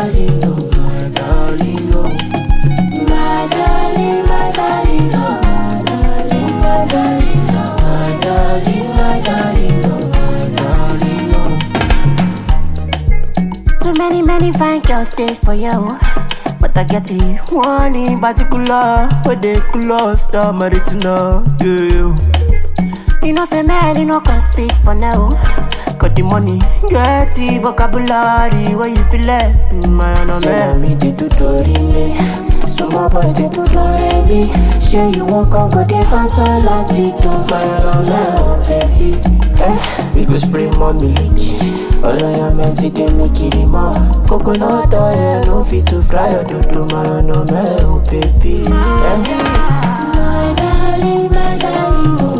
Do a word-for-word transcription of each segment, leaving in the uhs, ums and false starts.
darling, oh, my darling, oh. My darling, my darling, oh, my darling, my darling, my darling, oh, my darling, oh, my darling, oh. Too many, many fine girls stay for you, but I get it one in particular, where they close, start married to know, yeah. You know, say man, you know, can speak for now. Got the money, get the vocabulary, where you feel it, my own man. Me they do do me, some more boys they do do me. Sure you won't come go dey fast all like it, do my own man, oh baby. Eh, we go spray more milk. All I am is see they make it more. Coconut oil, no fit to fry or do do my own man, oh baby. Eh. My darling, my darling, oh.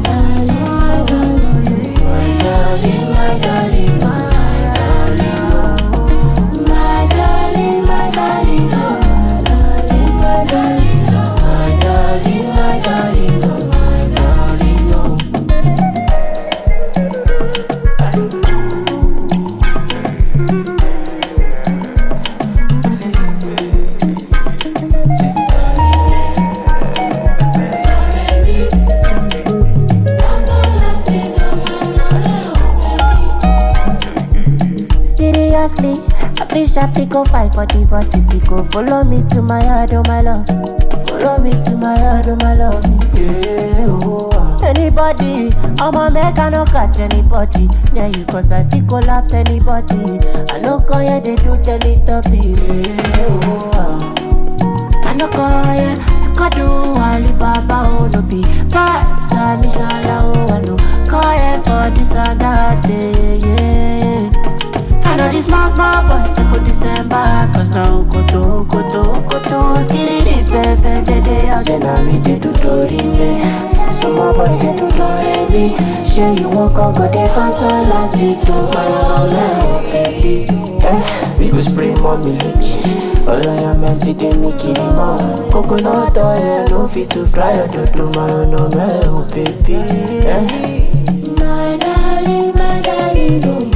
Seriously, I feel sharply go fight for divorce if you go follow me to my yard, oh my love. Follow me to my yard, oh my love. Yeah, oh, ah. Anybody, I'ma make I no catch anybody. Yeah, you cause I feel collapse anybody. I no call ya, they do Teletubbies. Yeah, oh, ah. I no call ya, Skadu, Alibaba, oh no be vibes, and inshallah, oh I no call ya for this and that day, yeah. I know these small, small boys, they go December. Cause now, koto, koto, koto, skitty, pepe, de de. Say now me, they do do me. Some more boys, they do do me. Sure you won't come, go dey fast all like it, do my own man, baby. Eh, we go spray more milk. All I am is see they make it more. Coconut oil, no fit to fry or do do my own man, oh baby. Eh. My darling, my darling, oh.